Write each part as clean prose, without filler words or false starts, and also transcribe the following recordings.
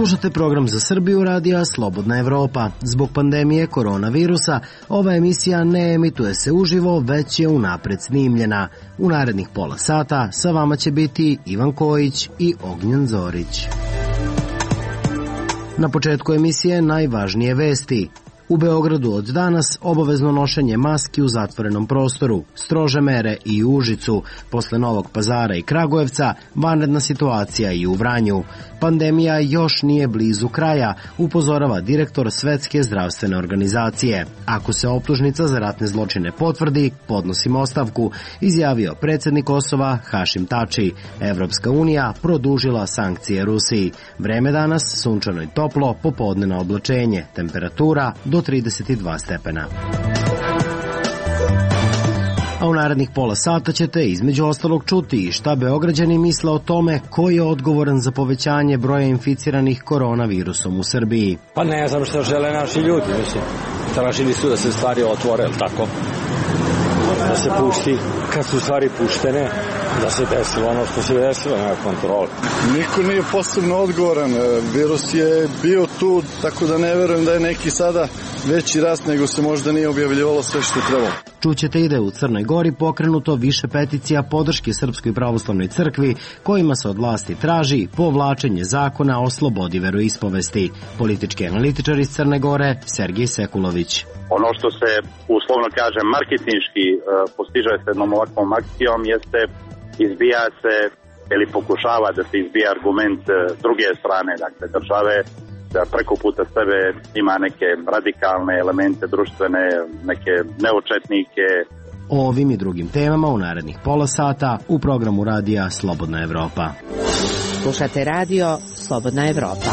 Slušate program za Srbiju radija Slobodna Evropa. Zbog pandemije koronavirusa, ova emisija ne emituje se uživo, već je unapred snimljena. U narednih pola sata sa vama će biti Ivan Kojić i Ognjen Zorić. Na početku emisije najvažnije vesti. U Beogradu od danas obavezno nošenje maski u zatvorenom prostoru, strože mere i u Užicu, posle Novog Pazara i Kragujevca, vanredna situacija i u Vranju. Pandemija još nije blizu kraja, upozorava direktor Svetske zdravstvene organizacije. Ako se optužnica za ratne zločine potvrdi, podnosimo ostavku, izjavio predsjednik Kosova Hašim Tači. Evropska unija produžila sankcije Rusiji. Vreme danas sunčano i toplo, popodne na oblačenje, temperatura do 32 stepena. A u narednih pola sata ćete između ostalog čuti šta Beograđani misle o tome ko je odgovoran za povećanje broja inficiranih koronavirusom u Srbiji. Pa ne znam što žele naši ljudi, mislim. Tražili su da se stvari otvore, ili tako? Da se pušti, kad su stvari puštene, da se desilo ono što se desilo, nema kontrole. Niko nije posebno odgovoran, virus je bio tu, tako da ne verujem da je neki sada veći rast nego se možda nije objavljivalo sve što trebalo. Čućete i da je u Crnoj Gori pokrenuto više peticija podrške Srpskoj pravoslavnoj crkvi, kojima se od vlasti traži povlačenje zakona o slobodi veroispovesti. Politički analitičar iz Crne Gore, Sergij Sekulović. Ono što se, uslovno kažem, marketinški postiže se jednom ovakvom akcijom jeste izbija se ili pokušava da se izbija argument druge strane, dakle države, da preko puta sebe ima neke radikalne elemente društvene, neke neočetnike. O ovim i drugim temama u narednih pola sata u programu radija Slobodna Evropa. Slušate radio Slobodna Evropa.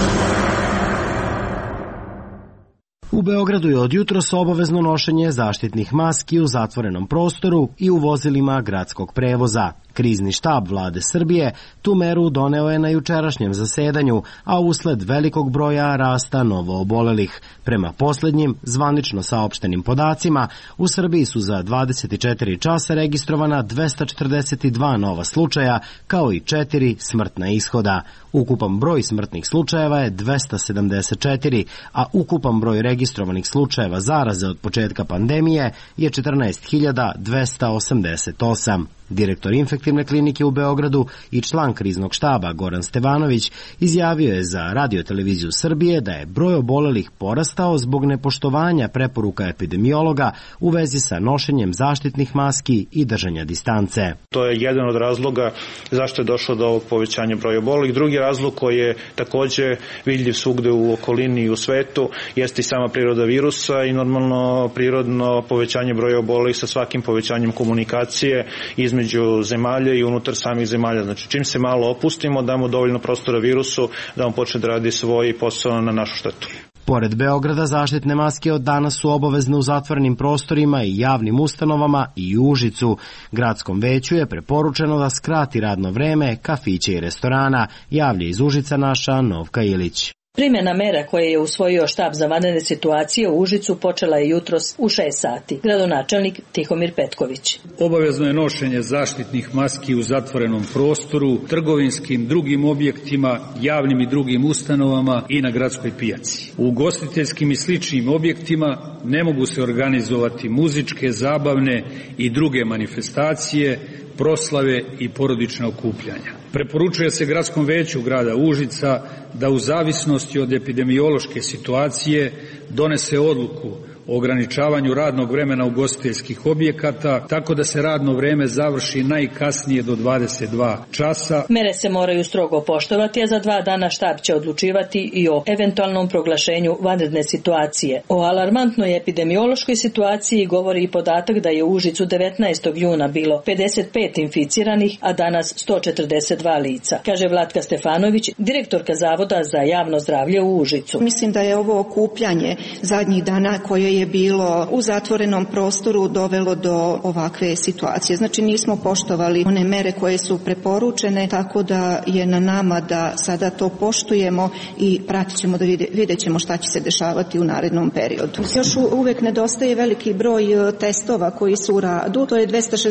U Beogradu je od jutros obavezno nošenje zaštitnih maski u zatvorenom prostoru i u vozilima gradskog prevoza. Krizni štab vlade Srbije tu meru doneo je na jučerašnjem zasedanju, a usled velikog broja rasta novoobolelih. Prema poslednjim, zvanično saopštenim podacima, u Srbiji su za 24 časa registrovana 242 nova slučaja, kao i 4 smrtna ishoda. Ukupan broj smrtnih slučajeva je 274, a ukupan broj registrovanih slučajeva zaraze od početka pandemije je 14.288. Direktor infektivne klinike u Beogradu i član kriznog štaba Goran Stevanović izjavio je za Radio-televiziju Srbije da je broj obolelih porastao zbog nepoštovanja preporuka epidemiologa u vezi sa nošenjem zaštitnih maski i držanja distance. To je jedan od razloga zašto je došlo do ovog povećanja broja obolelih. Drugi razlog koji je takođe vidljiv svugde u okolini i u svetu jeste i sama priroda virusa i normalno prirodno povećanje broja obolelih sa svakim povećanjem komunikacije između zemalja i unutar samih zemalja. Znači, čim se malo opustimo, damo dovoljno prostora virusu da on počne da radi svoj posao na našu štetu. Pored Beograda, zaštitne maske od danas su obavezne u zatvorenim prostorima i javnim ustanovama i u Užicu. Gradskom veću je preporučeno da skrati radno vreme kafića i restorana, javlja iz Užica naša Novka Ilić. Primjena mera koje je usvojio štab za vanredne situacije u Užicu počela je jutros u 6 sati. Gradonačelnik Tihomir Petković. Obavezno je nošenje zaštitnih maski u zatvorenom prostoru, trgovinskim, drugim objektima, javnim i drugim ustanovama i na gradskoj pijaci. U ugostiteljskim i sličnim objektima ne mogu se organizovati muzičke, zabavne i druge manifestacije, proslave i porodična okupljanja. Preporučuje se Gradskom veću grada Užica da u zavisnosti od epidemiološke situacije donese odluku o ograničavanju radnog vremena ugostiteljskih objekata, tako da se radno vreme završi najkasnije do 22 časa. Mere se moraju strogo poštovati, a za 2 dana štab će odlučivati i o eventualnom proglašenju vanredne situacije. O alarmantnoj epidemiološkoj situaciji govori i podatak da je u Užicu 19. juna bilo 55 inficiranih, a danas 142 lica, kaže Vlatka Stefanović, direktorka Zavoda za javno zdravlje u Užicu. Mislim da je ovo okupljanje zadnjih dana koje koje je bilo u zatvorenom prostoru dovelo do ovakve situacije. Znači nismo poštovali one mere koje su preporučene, tako da je na nama da sada to poštujemo i pratit ćemo da vidjet ćemo šta će se dešavati u narednom periodu. Još uvek nedostaje veliki broj testova koji su u radu, to je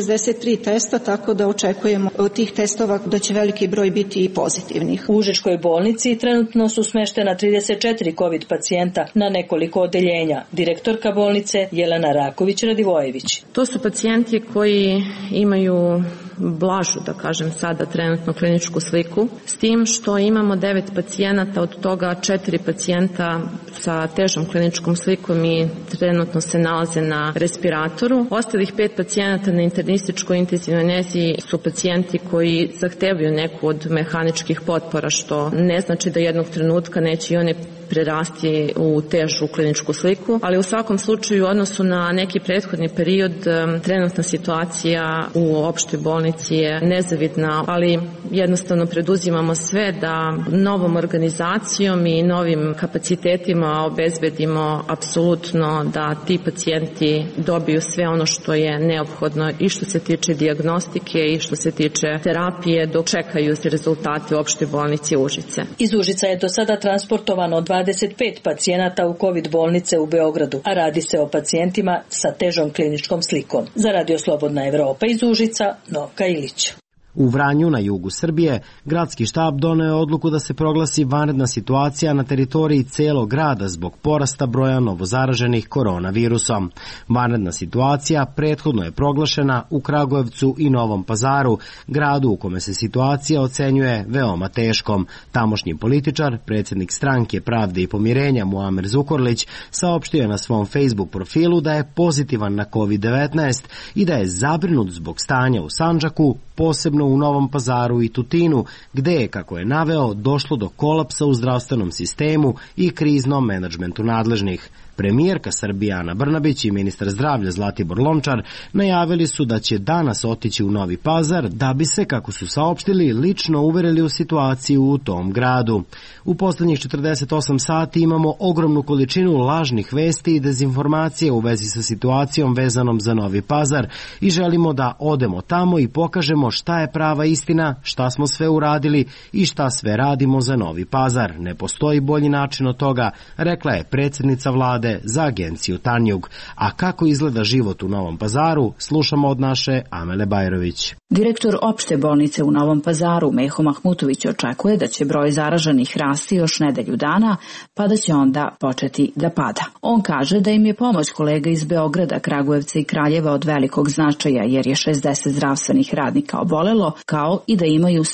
263 testa, tako da očekujemo od tih testova da će veliki broj biti i pozitivnih. U Užičkoj bolnici trenutno su smeštena 34 COVID pacijenta na nekoliko odeljenja. Direktorka bolnice Jelena Raković-Radivojević. To su pacijenti koji imaju blažu, da kažem sada, trenutno kliničku sliku, s tim što imamo 9 pacijenata, od toga 4 pacijenta sa težom kliničkom slikom i trenutno se nalaze na respiratoru. Ostalih 5 pacijenata na internističkoj intenzivnoj nezi su pacijenti koji zahtevaju neku od mehaničkih potpora, što ne znači da jednog trenutka neće i one prerasti u težu kliničku sliku, ali u svakom slučaju u odnosu na neki prethodni period trenutna situacija u opštoj bolnici je nezavidna, ali jednostavno preduzimamo sve da novom organizacijom i novim kapacitetima obezbedimo apsolutno da ti pacijenti dobiju sve ono što je neophodno i što se tiče dijagnostike i što se tiče terapije dok čekaju rezultate u opštoj bolnici Užice. Iz Užica je do sada transportovano 25 pacijenata u COVID bolnice u Beogradu, a radi se o pacijentima sa težom kliničkom slikom. Za Radio Slobodna Evropa iz Užica, Novka Ilić. U Vranju, na jugu Srbije, gradski štab doneo je odluku da se proglasi vanredna situacija na teritoriji celog grada zbog porasta broja novozaraženih koronavirusom. Vanredna situacija prethodno je proglašena u Kragujevcu i Novom Pazaru, gradu u kome se situacija ocenjuje veoma teškom. Tamošnji političar, predsjednik Stranke pravde i pomirenja Muamer Zukorlić, saopštio je na svom Facebook profilu da je pozitivan na COVID-19 i da je zabrinut zbog stanja u Sandžaku, posebno u Novom Pazaru i Tutinu, gde je, kako je naveo, došlo do kolapsa u zdravstvenom sistemu i kriznom menadžmentu nadležnih. Premijerka Srbije Ana Brnabić i ministar zdravlja Zlatibor Lončar najavili su da će danas otići u Novi Pazar da bi se, kako su saopštili, lično uverili u situaciju u tom gradu. U poslednjih 48 sati imamo ogromnu količinu lažnih vesti i dezinformacije u vezi sa situacijom vezanom za Novi Pazar i želimo da odemo tamo i pokažemo šta je prava istina, šta smo sve uradili i šta sve radimo za Novi Pazar. Ne postoji bolji način od toga, rekla je predsjednica vlade za agenciju Tanjug. A kako izgleda život u Novom Pazaru, slušamo od naše Amele Bajrović. Direktor opšte bolnice u Novom Pazaru, Meho Mahmutović, očekuje da će broj zaraženih rasti još nedelju dana, pa da će onda početi da pada. On kaže da im je pomoć kolega iz Beograda, Kragujevca i Kraljeva od velikog značaja, jer je 60 zdravstvenih radnika obolelo, kao i da imaju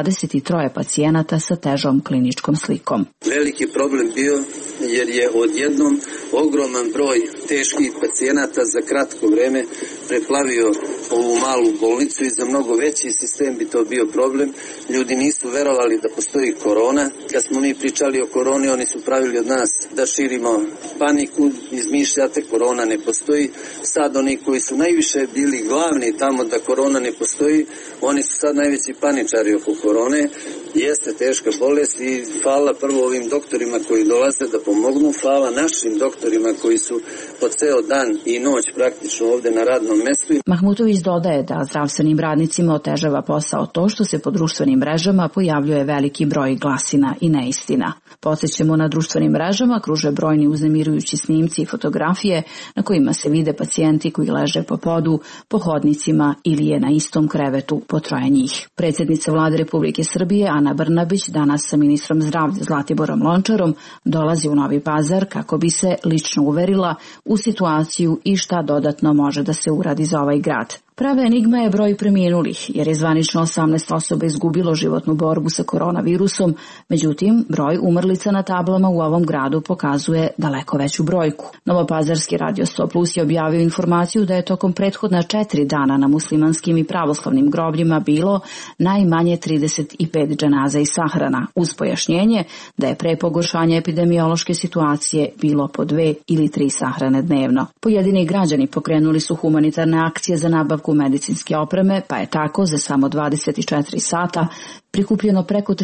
123 pacijenata sa težom kliničkom slikom. Veliki problem bio jer je odjednom ogroman broj teških pacijenata za kratko vreme preplavio ovu malu bolnicu i za mnogo veći sistem bi to bio problem. Ljudi nisu verovali da postoji korona. Kad smo mi pričali o koroni, oni su pravili od nas da širimo paniku, izmišljate, korona ne postoji. Sad oni koji su najviše bili glavni tamo da korona ne postoji, oni su sad najveći paničari oko korone. Jeste teška bolest i hvala prvo ovim doktorima koji dolaze da pomognu, hvala našim doktorima koji su po ceo dan i noć praktično ovde na radnom mestu. Mahmutović dodaje da zdravstvenim radnicima otežava posao to što se po društvenim mrežama pojavljuje veliki broj glasina i neistina. Podsećamo, na društvenim mrežama kruže brojni uznemirujući snimci i fotografije na kojima se vide pacijenti koji leže po podu, po hodnicima ili je na istom krevetu po troje njih. Predsjednica vlade Republike Srbije Ana Brnabić danas sa ministrom zdravlja Zlatiborom Lončarom dolazi u Novi Pazar kako bi se lično uverila u situaciju i šta dodatno može da se uradi za ovaj grad. Prava enigma je broj preminulih, jer je zvanično 18 osoba izgubilo životnu borbu sa koronavirusom, međutim, broj umrlica na tablama u ovom gradu pokazuje daleko veću brojku. Novopazarski Radio 100 Plus je objavio informaciju da je tokom prethodna 4 dana na muslimanskim i pravoslavnim grobljima bilo najmanje 35 dženaza i sahrana, uz pojašnjenje da je pre pogoršanja epidemiološke situacije bilo po 2 ili 3 sahrane dnevno. Pojedini građani pokrenuli su humanitarne akcije za nabavku medicinske opreme, pa je tako za samo 24 sata prikupljeno preko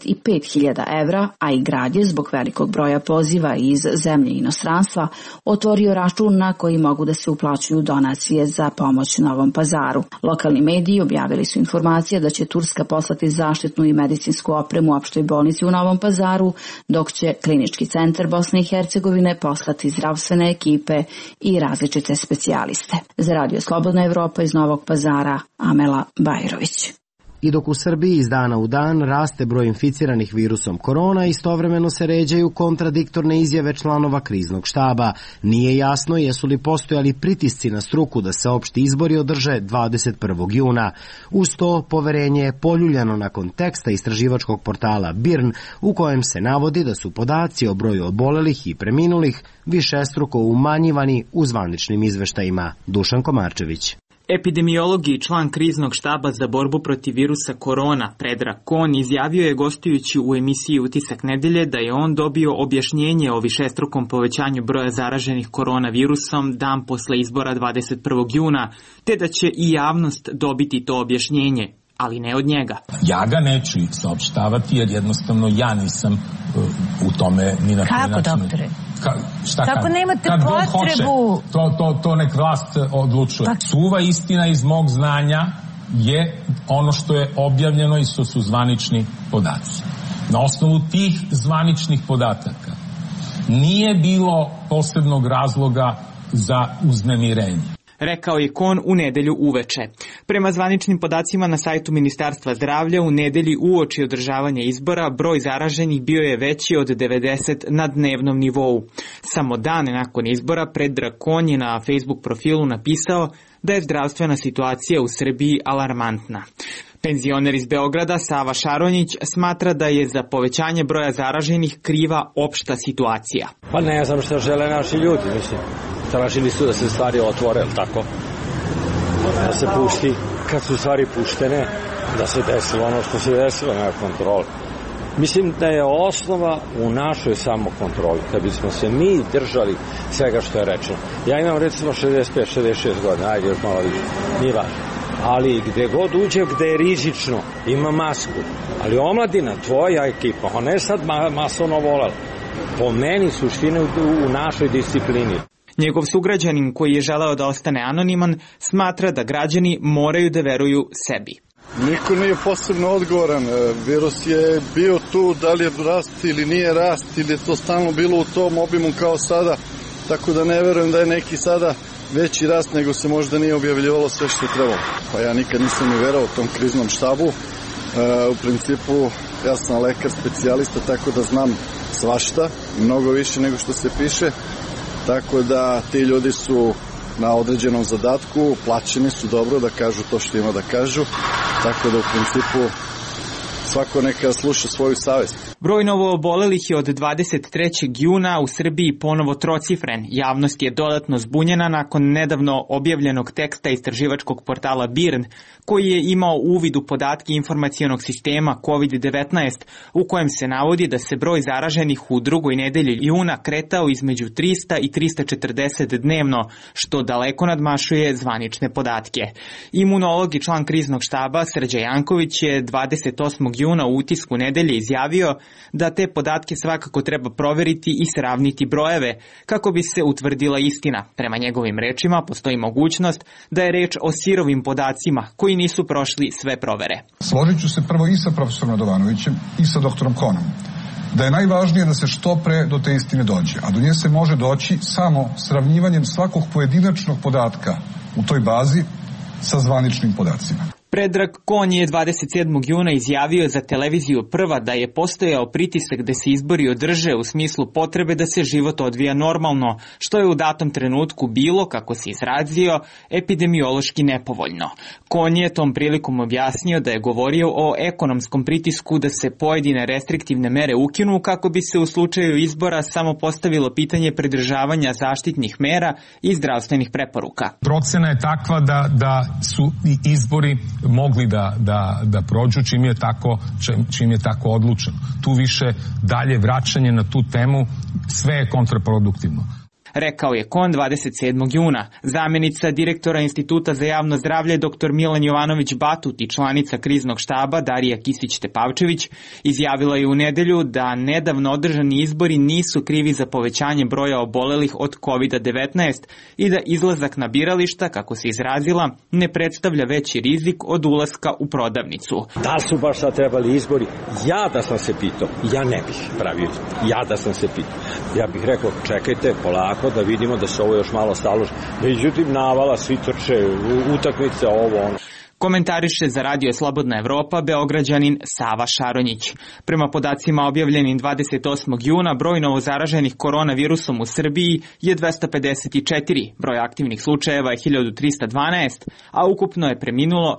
35.000 evra, a i grad je zbog velikog broja poziva iz zemlje i inostranstva otvorio račun na koji mogu da se uplaćuju donacije za pomoć Novom Pazaru. Lokalni mediji objavili su informacije da će Turska poslati zaštitnu i medicinsku opremu opštoj bolnici u Novom Pazaru, dok će Klinički centar Bosne i Hercegovine poslati zdravstvene ekipe i različite specijaliste. Za Radio Slobodna Evropa iz Novog Pazara, Amela Bajrović. I dok u Srbiji iz dana u dan raste broj inficiranih virusom korona, istovremeno se ređaju kontradiktorne izjave članova kriznog štaba. Nije jasno jesu li postojali pritisci na struku da se opšti izbori održe 21. juna. Uz to, poverenje je poljuljano nakon teksta istraživačkog portala BIRN, u kojem se navodi da su podaci o broju obolelih i preminulih višestruko umanjivani u zvaničnim izveštajima. Dušan Komarčević. Epidemiolog i član kriznog štaba za borbu protiv virusa korona, Predrag Kon, izjavio je gostujući u emisiji Utisak nedelje da je on dobio objašnjenje o višestrukom povećanju broja zaraženih koronavirusom dan posle izbora 21. juna, te da će i javnost dobiti to objašnjenje, ali ne od njega. Ja ga neću saopštavati jer jednostavno ja nisam u tome ni na koji način. Kako, doktore? Kako nemate potrebu? To nek vlast odlučuje. Suva istina iz mog znanja je ono što je objavljeno i što su zvanični podaci. Na osnovu tih zvaničnih podataka nije bilo posebnog razloga za uznemirenje. Rekao je Kon u nedelju uveče. Prema zvaničnim podacima na sajtu Ministarstva zdravlja, u nedelji uoči održavanja izbora broj zaraženih bio je veći od 90 na dnevnom nivou. Samo dan nakon izbora Predrag Kon je na Facebook profilu napisao da je zdravstvena situacija u Srbiji alarmantna. Penzioner iz Beograda Sava Šaronjić smatra da je za povećanje broja zaraženih kriva opšta situacija. Pa ne znam što žele naši ljudi, mislim. Tražili su da se stvari otvore, ili tako? Da se pusti, kad su stvari puštene, da se desilo ono što se desilo na kontroli. Mislim da je osnova u našoj samokontroli, kad bismo se mi držali svega što je rečeno. Ja imam recimo 65-66 godina, ajde još malo više, nije važno. Ali gde god uđe, gde je rizično, ima masku. Ali omladina, tvoja ekipa, ona je sad masovno volala. Po meni suštine u našoj disciplini. Njegov sugrađanin, koji je želeo da ostane anoniman, smatra da građani moraju da veruju sebi. Niko nije posebno odgovoran. Virus je bio tu, da li je rast ili nije rast, ili je to stalno bilo u tom obimu kao sada, tako da ne verujem da je neki sada veći rast nego se možda nije objavljivalo sve što je trebalo. Pa ja nikad nisam ni verovao tom kriznom štabu. U principu ja sam lekar specijalista, tako da znam svašta, mnogo više nego što se piše. Tako da ti ljudi su na određenom zadatku, plaćeni su dobro da kažu to što ima da kažu, tako da u principu svako neka sluša svoju savest. Broj novoobolelih je od 23. juna u Srbiji ponovo trocifren. Javnost je dodatno zbunjena nakon nedavno objavljenog teksta istraživačkog portala BIRN, koji je imao uvid u podatke informacionog sistema COVID-19, u kojem se navodi da se broj zaraženih u drugoj nedelji juna kretao između 300 i 340 dnevno, što daleko nadmašuje zvanične podatke. Imunolog i član kriznog štaba Srđan Janković je 28. juna u Utisku nedelje izjavio da te podatke svakako treba proveriti i sravniti brojeve kako bi se utvrdila istina. Prema njegovim rečima postoji mogućnost da je reč o sirovim podacima koji nisu prošli sve provere. Složit ću se prvo i sa profesorom Radovanovićem i sa doktorom Konom da je najvažnije da se što pre do te istine dođe, a do nje se može doći samo sravnjivanjem svakog pojedinačnog podatka u toj bazi sa zvaničnim podacima. Predrag Kon je 27. juna izjavio za televiziju Prva da je postojao pritisak da se izbori održe u smislu potrebe da se život odvija normalno, što je u datom trenutku bilo, kako se izrazio, epidemiološki nepovoljno. Kon je tom prilikom objasnio da je govorio o ekonomskom pritisku da se pojedine restriktivne mere ukinu kako bi se u slučaju izbora samo postavilo pitanje pridržavanja zaštitnih mera i zdravstvenih preporuka. Procena je takva da su i izbori mogli da prođu čim je tako odlučeno. Tu više dalje vraćanje na tu temu sve je kontraproduktivno. rekao je KON 27. juna. Zamjenica direktora Instituta za javno zdravlje dr. Milan Jovanović-Batut i članica kriznog štaba Darija Kisić-Tepavčević izjavila je u nedelju da nedavno održani izbori nisu krivi za povećanje broja obolelih od COVID-19 i da izlazak na birališta, kako se izrazila, ne predstavlja veći rizik od ulaska u prodavnicu. Da su baš sad trebali izbori? Ja da sam se pitao, ja ne bih pravio. Ja da sam se pitao. Ja bih rekao, čekajte polako da vidimo da se ovo još malo staloži. Međutim, navala, svi trče, utakmice, ovo, ono. Komentariše za Radio Slobodna Evropa Beograđanin Sava Šaronjić. Prema podacima objavljenim 28. juna, broj novozaraženih koronavirusom u Srbiji je 254, broj aktivnih slučajeva je 1312, a ukupno je preminulo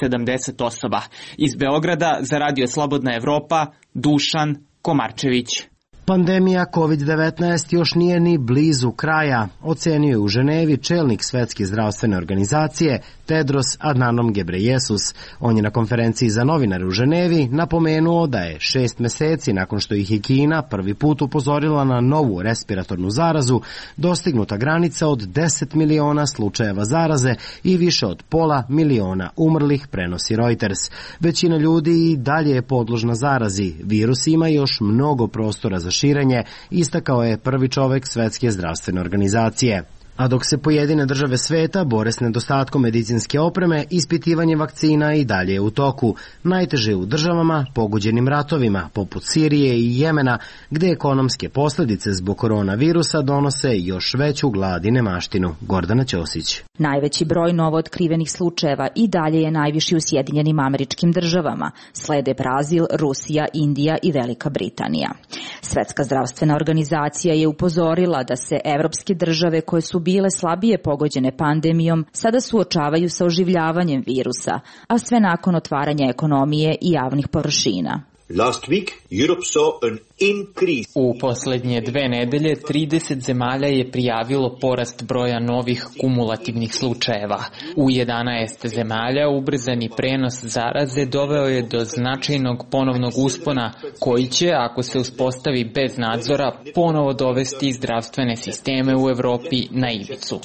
270 osoba. Iz Beograda za Radio Slobodna Evropa Dušan Komarčević. Pandemija COVID-19 još nije ni blizu kraja, ocenio je u Ženevi čelnik Svetske zdravstvene organizacije Tedros Adhanom Ghebreyesus. On je na konferenciji za novinare u Ženevi napomenuo da je 6 meseci nakon što ih je Kina prvi put upozorila na novu respiratornu zarazu, dostignuta granica od 10 miliona slučajeva zaraze i više od pola miliona umrlih, prenosi Reuters. Većina ljudi i dalje je podložna zarazi. Virus ima još mnogo prostora za širenje, istakao je prvi čovek Svetske zdravstvene organizacije. A dok se pojedine države sveta bore s nedostatkom medicinske opreme, ispitivanje vakcina i dalje je u toku. Najteže u državama pogođenim ratovima, poput Sirije i Jemena, gde ekonomske posledice zbog koronavirusa donose još veću glad i nemaštinu. Gordana Ćosić. Najveći broj novootkrivenih slučajeva i dalje je najviši u Sjedinjenim Američkim Državama. Slede Brazil, Rusija, Indija i Velika Britanija. Svetska zdravstvena organizacija je upozorila da se evropske države koje su bile slabije pogođene pandemijom sada suočavaju sa oživljavanjem virusa, a sve nakon otvaranja ekonomije i javnih površina. Last week, Europe saw an increase. U poslednje 2 nedelje 30 zemalja je prijavilo porast broja novih kumulativnih slučajeva. U 11 zemalja ubrzani prenos zaraze doveo je do značajnog ponovnog uspona koji će, ako se uspostavi bez nadzora, ponovo dovesti zdravstvene sisteme u Evropi na ivicu.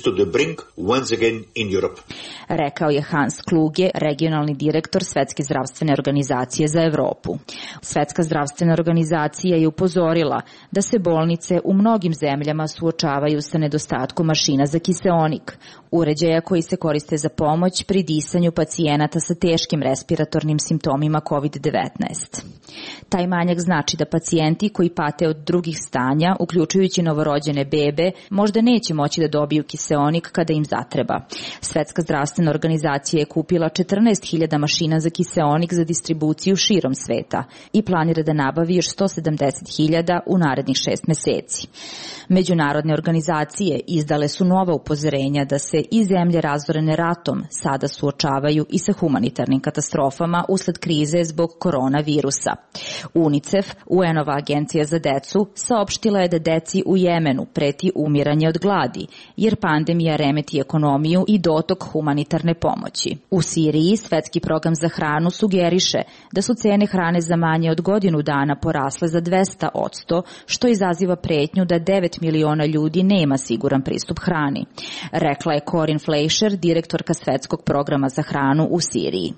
Rekao je Hans Kluge, regionalni direktor Svetske zdravstvene organizacije za Evropu. Svetska zdravstvena organizacija je upozorila da se bolnice u mnogim zemljama suočavaju sa nedostatkom mašina za kiseonik, uređaja koji se koriste za pomoć pri disanju pacijenata sa teškim respiratornim simptomima COVID-19. Taj manjak znači da pacijenti koji pate od drugih stanja, uključujući novorođene bebe, možda neće moći da dobiju kiseonik kada im zatreba. Svetska zdravstvena organizacija je kupila 14.000 mašina za kiseonik za distribuciju širom sveta i planira da nabavi još 170.000 u narednih 6 meseci. Međunarodne organizacije izdale su nova upozorenja da se i zemlje razorene ratom sada suočavaju i sa humanitarnim katastrofama usled krize zbog koronavirusa. UNICEF, UN-ova agencija za decu, saopštila je da deci u Jemenu preti umiranje od gladi, jer pandemija remeti ekonomiju i dotok humanitarne pomoći. U Siriji Svetski program za hranu sugeriše da su cene hrane za manje od godinu dana porasle za 200%, što izaziva pretnju da 9 miliona ljudi nema siguran pristup hrani. Rekla je Corinne Fleischer, direktorka Svetskog programa za hranu u Siriji.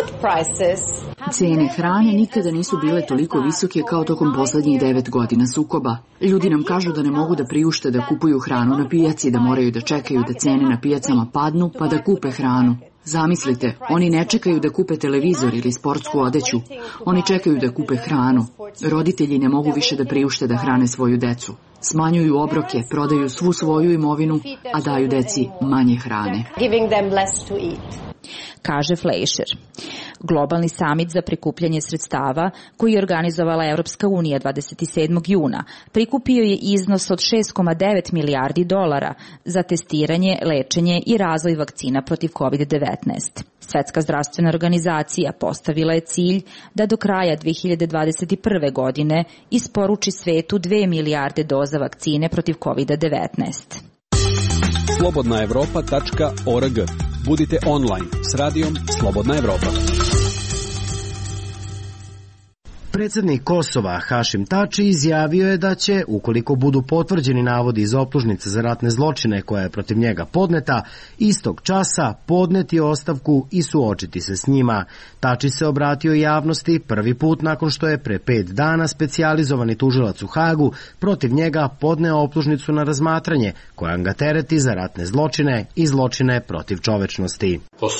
Cene hrane nikada nisu bile toliko visoke kao tokom poslednjih 9 godina sukoba. Ljudi nam kažu da ne mogu da priušte da kupuju hranu na pijaci, da moraju da čekaju da cene na pijacama padnu pa da kupe hranu. Zamislite, oni ne čekaju da kupe televizor ili sportsku odeću. Oni čekaju da kupe hranu. Roditelji ne mogu više da priušte da hrane svoju decu. Smanjuju obroke, prodaju svu svoju imovinu, a daju deci manje hrane. Kaže Fleischer. Globalni samit za prikupljanje sredstava, koji je organizovala Evropska unija 27. juna, prikupio je iznos od 6,9 milijardi dolara za testiranje, lečenje i razvoj vakcina protiv COVID-19. Svetska zdravstvena organizacija postavila je cilj da do kraja 2021. godine isporuči svetu 2 milijarde doza vakcine protiv COVID-19. slobodnaevropa.org. Budite online s radijom Slobodna Evropa. Predsednik Kosova Hašim Tači izjavio je da će, ukoliko budu potvrđeni navodi iz optužnice za ratne zločine koja je protiv njega podneta, istog časa podneti ostavku i suočiti se s njima. Tači se obratio javnosti prvi put nakon što je pre 5 dana specijalizovani tužilac u Hagu protiv njega podneo optužnicu na razmatranje koja ga tereti za ratne zločine i zločine protiv čovečnosti.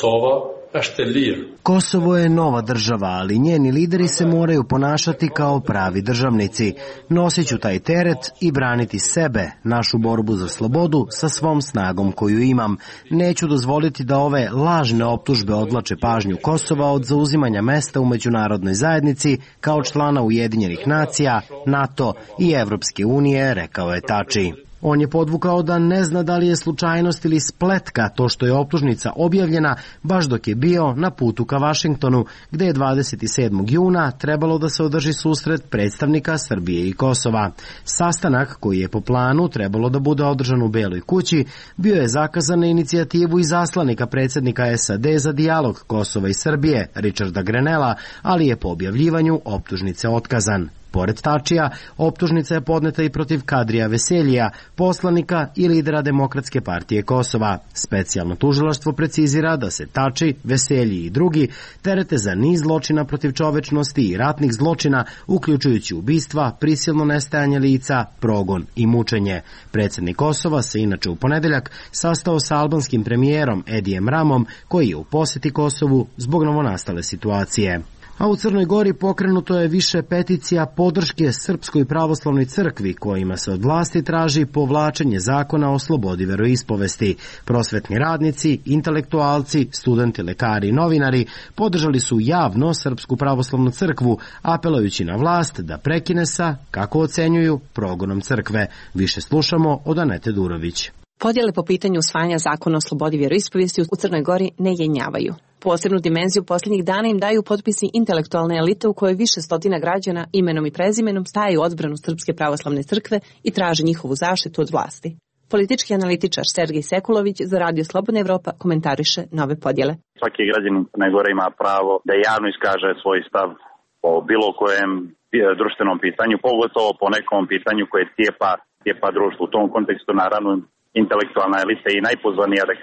Kosovo je nova država, ali njeni lideri se moraju ponašati kao pravi državnici. Nosit ću taj teret i braniti sebe, našu borbu za slobodu sa svom snagom koju imam. Neću dozvoliti da ove lažne optužbe odvlače pažnju Kosova od zauzimanja mesta u međunarodnoj zajednici kao člana Ujedinjenih nacija, NATO i Evropske unije, rekao je Tači. On je podvukao da ne zna da li je slučajnost ili spletka to što je optužnica objavljena baš dok je bio na putu ka Vašingtonu, gde je 27. juna trebalo da se održi susret predstavnika Srbije i Kosova. Sastanak, koji je po planu trebalo da bude održan u Beloj kući, bio je zakazan na inicijativu izaslanika predsednika SAD za dijalog Kosova i Srbije, Richarda Grenella, ali je po objavljivanju optužnice otkazan. Pored Tačija, optužnica je podneta i protiv Kadrija Veseljija, poslanika i lidera Demokratske partije Kosova. Specijalno tužilaštvo precizira da se Tači, Veselji i drugi terete za niz zločina protiv čovečnosti i ratnih zločina, uključujući ubistva, prisilno nestajanje lica, progon i mučenje. Predsednik Kosova se inače u ponedeljak sastao sa albanskim premijerom Edijem Ramom, koji je u poseti Kosovu zbog novonastale situacije. A u Crnoj Gori pokrenuto je više peticija podrške Srpskoj pravoslavnoj crkvi kojima se od vlasti traži povlačenje zakona o slobodi veroispovesti. Prosvetni radnici, intelektualci, studenti, lekari i novinari podržali su javno Srpsku pravoslavnu crkvu, apelujući na vlast da prekine sa, kako ocenjuju, progonom crkve. Više slušamo od Anete Durović. Podjele po pitanju usvajanja zakona o slobodi vjeroispovesti u Crnoj Gori ne jenjavaju. Posebnu dimenziju posljednjih dana im daju potpisi intelektualne elite u kojoj više stotina građana imenom i prezimenom staje u odbranu Srpske pravoslavne crkve i traže njihovu zaštitu od vlasti. Politički analitičar Sergej Sekulović za Radio Slobodna Evropa komentariše nove podjele. Svaki građanin Crne Gore ima pravo da javno iskaže svoj stav o bilo kojem društvenom pitanju, pogotovo po nekom pitanju koje cijepa društvo. U tom kontekstu naravno intelektualna elita i najpozvanija da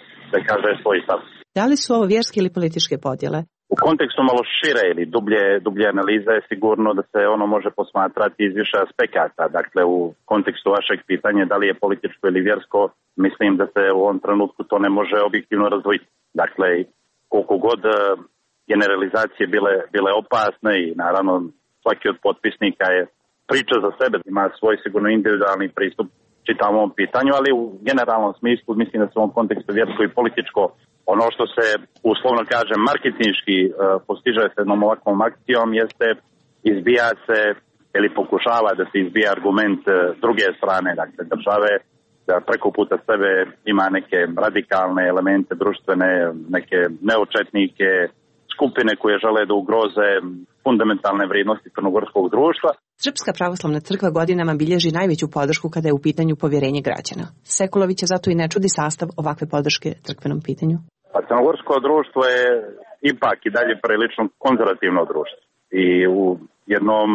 kaže svoj stav. Da li su ovo vjerske ili političke podjele? U kontekstu malo šire ili dublje analize je sigurno da se ono može posmatrati iz više aspekata. Dakle, u kontekstu vašeg pitanja da li je političko ili vjersko, mislim da se u ovom trenutku to ne može objektivno razdvojiti. Dakle, koliko god generalizacije bile opasne i naravno svaki od potpisnika je priča za sebe, ima svoj sigurno individualni pristup čitavom pitanju, ali u generalnom smislu mislim da se u ovom kontekstu vjersko i političko, ono što se uslovno kaže marketinški postiže se jednom ovakvom akcijom jeste izbija se ili pokušava da se izbija argument druge strane, dakle države, da preko puta sebe ima neke radikalne elemente društvene, neke neočetnike, skupine koje žele da ugroze fundamentalne vrijednosti crnogorskog društva. Srpska pravoslavna crkva godinama bilježi najveću podršku kada je u pitanju povjerenje građana. Sekulovića zato i ne čudi sastav ovakve podrške crkvenom pitanju. A crnogorsko društvo je ipak i dalje prilično konzervativno društvo. I u jednom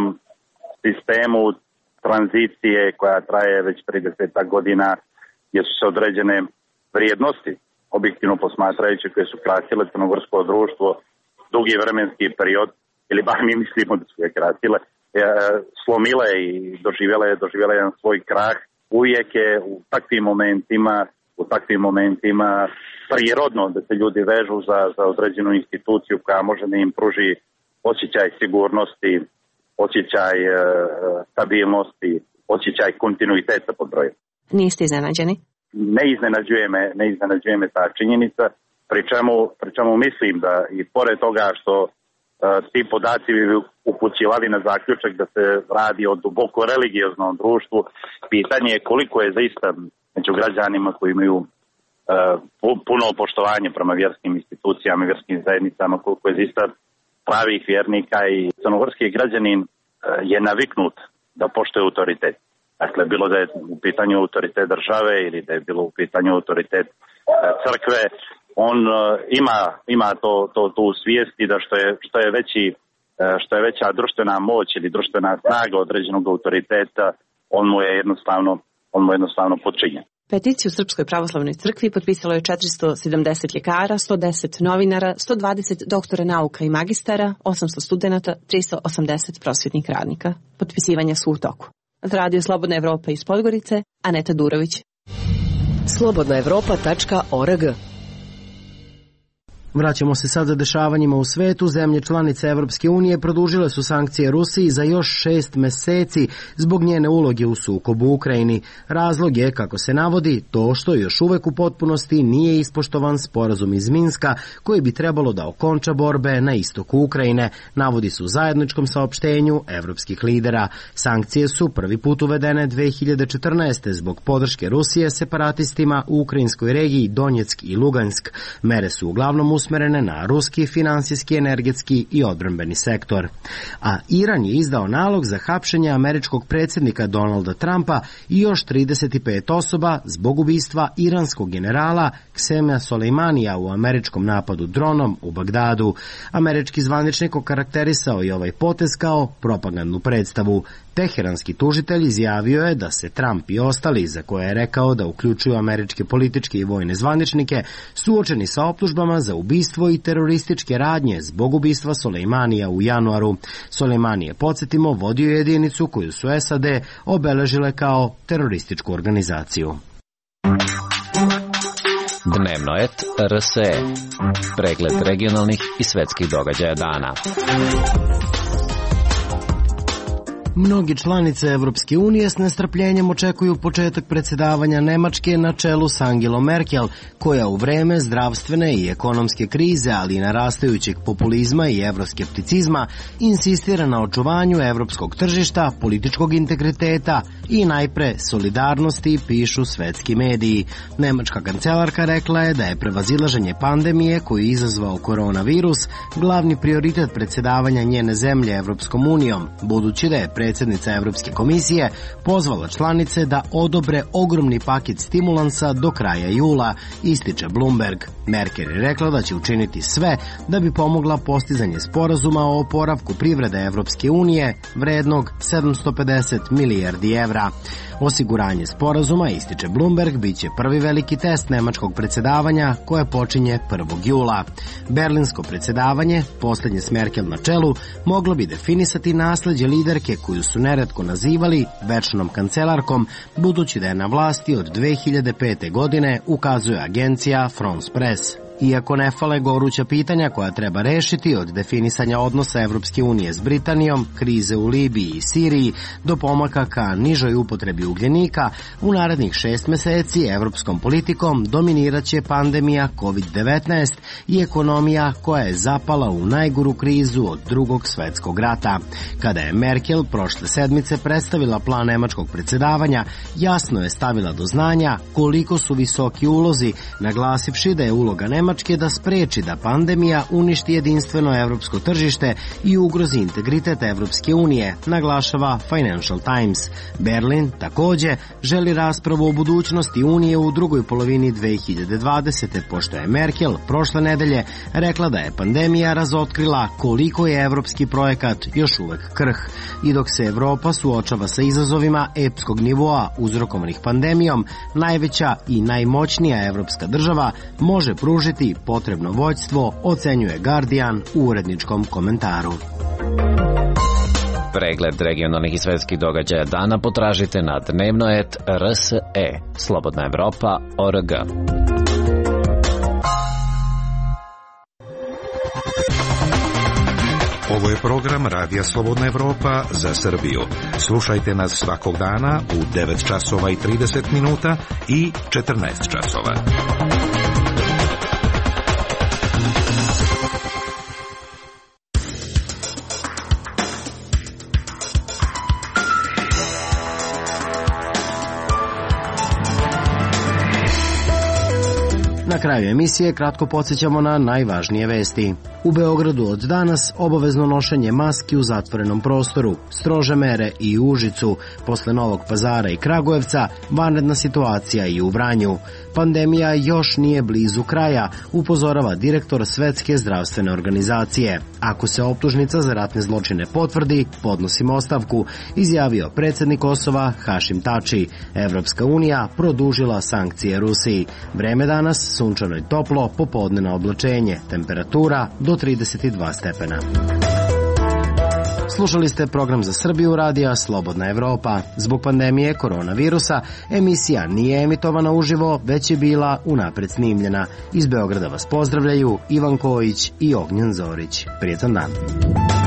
sistemu tranzicije koja traje već 30 godina gdje su se određene vrijednosti, objektivno posmatrajući, koje su krasile crnogorsko društvo dugi vremenski period, ili bar mi mislimo da su je krasile, slomile i doživjele jedan svoj krah. Uvijek je u takvim momentima prirodno da se ljudi vežu za određenu instituciju koja može da im pruži osjećaj sigurnosti, osjećaj stabilnosti, osjećaj kontinuiteta pod brojem. Niste iznenađeni? Ne iznenađuje me ta činjenica, pri čemu mislim da i pored toga što ti podaci bi upućivali na zaključak da se radi o duboko religioznom društvu, pitanje je koliko je zaista među građanima koji imaju puno poštovanje prema vjerskim institucijama i vjerskim zajednicama, koliko je zaista pravih vjernika i crnogorski građanin je naviknut da poštuje autoritet. Dakle, bilo da je u pitanju autoritet države ili da je bilo u pitanju autoritet crkve, on ima tu svijesti da što je veći što je veća društvena moć ili društvena snaga određenog autoriteta, on mu je jednostavno podčinjen. Peticiju u Srpskoj pravoslavnoj crkvi potpisalo je 470 ljekara, 110 novinara, 120 doktora nauka i magistara, 800 studenta, 380 prosvjetnih radnika. Potpisivanja su u toku. Za Radio Slobodna Evropa iz Podgorice, Aneta Durović. slobodnaevropa.org. Vraćamo se sad za dešavanjima u svetu. Zemlje članice Evropske unije produžile su sankcije Rusiji za još 6 meseci zbog njene uloge u sukobu u Ukrajini. Razlog je, kako se navodi, to što još uvek u potpunosti nije ispoštovan sporazum iz Minska koji bi trebalo da okonča borbe na istoku Ukrajine, navodi se u zajedničkom saopštenju evropskih lidera. Sankcije su prvi put uvedene 2014. zbog podrške Rusije separatistima u ukrajinskoj regiji Donjeck i Lugansk. Mere su uglavnom usmerene na ruski, finansijski, energetski i odbrambeni sektor. A Iran je izdao nalog za hapšenje američkog predsjednika Donalda Trumpa i još 35 osoba zbog ubistva iranskog generala Ksemija Solejmanija u američkom napadu dronom u Bagdadu. Američki zvaničnik okarakterisao je ovaj potez kao propagandnu predstavu. Teheranski tužitelj izjavio je da se Trump i ostali, za koje je rekao da uključuju američke političke i vojne zvaničnike, suočeni sa optužbama za ubistvo i terorističke radnje zbog ubistva Solejmanija u januaru. Solejmani je, podsjetimo, vodio jedinicu koju su SAD obeležile kao terorističku organizaciju. Dnevnoet RSE. Pregled regionalnih i svetskih događaja dana. Mnogi članice Evropske unije s nestrpljenjem očekuju početak predsjedavanja Nemačke na čelu s Angelom Merkel, koja u vreme zdravstvene i ekonomske krize, ali i narastajućeg populizma i evroskepticizma, insistira na očuvanju evropskog tržišta, političkog integriteta i najpre solidarnosti, pišu svetski mediji. Nemačka kancelarka rekla je da je prevazilaženje pandemije koju je izazvao koronavirus glavni prioritet predsjedavanja njene zemlje Evropskom unijom, budući da je predsjednica Evropske komisije pozvala članice da odobre ogromni paket stimulansa do kraja jula, ističe Bloomberg. Merkel je rekla da će učiniti sve da bi pomogla postizanje sporazuma o oporavku privrede Evropske unije vrednog 750 milijardi evra. Osiguranje sporazuma, ističe Bloomberg, bit će prvi veliki test nemačkog predsjedavanja koje počinje 1. jula. Berlinsko predsjedavanje, posljednje s Merkel na čelu, moglo bi definisati nasleđe liderke koju su neretko nazivali večnom kancelarkom, budući da je na vlasti od 2005. godine, ukazuje agencija France Press. Iako ne fale goruća pitanja koja treba rešiti, od definisanja odnosa Evropske unije s Britanijom, krize u Libiji i Siriji, do pomaka ka nižoj upotrebi ugljenika, u narednih 6 meseci evropskom politikom dominirat će pandemija COVID-19 i ekonomija koja je zapala u najgoru krizu od Drugog svetskog rata. Kada je Merkel prošle sedmice predstavila plan nemačkog predsjedavanja, jasno je stavila do znanja koliko su visoki ulozi, naglasivši da je uloga Nemačke da spreči da pandemija uništi jedinstveno evropsko tržište i ugrozi integritet Evropske unije, naglašava Financial Times. Berlin takođe želi raspravu o budućnosti Unije u drugoj polovini 2020. pošto je Merkel prošle nedelje rekla da je pandemija razotkrila koliko je evropski projekat još uvek krh. I dok se Evropa suočava sa izazovima epskog nivoa uzrokovanih pandemijom, najveća i najmoćnija evropska država može pružiti potrebno vođstvo, ocenjuje Guardian u uredničkom komentaru. Pregled regionalnih i svetskih događaja dana potražite na Dnevnoet RSE. Slobodna Evropa.org. Ovo je program Radija Slobodna Evropa za Srbiju. Slušajte nas svakog dana u 9 časova i 30 minuta i 14 časova. Na kraju emisije kratko podsjećamo na najvažnije vesti. U Beogradu od danas obavezno nošenje maski u zatvorenom prostoru, strože mere i u Užicu, posle Novog Pazara i Kragujevca vanredna situacija i u Vranju. Pandemija još nije blizu kraja, upozorava direktor Svetske zdravstvene organizacije. Ako se optužnica za ratne zločine potvrdi, podnosimo ostavku, izjavio predsjednik Kosova Hašim Tači. Evropska unija produžila sankcije Rusiji. Vreme danas sunčano i toplo, popodnevno oblačenje, temperatura do 32 stepena. Slušali ste program za Srbiju radija Slobodna Evropa. Zbog pandemije koronavirusa emisija nije emitovana uživo, već je bila unapred snimljena. Iz Beograda vas pozdravljaju Ivan Kojić i Ognjen Zorić. Prijetan dan.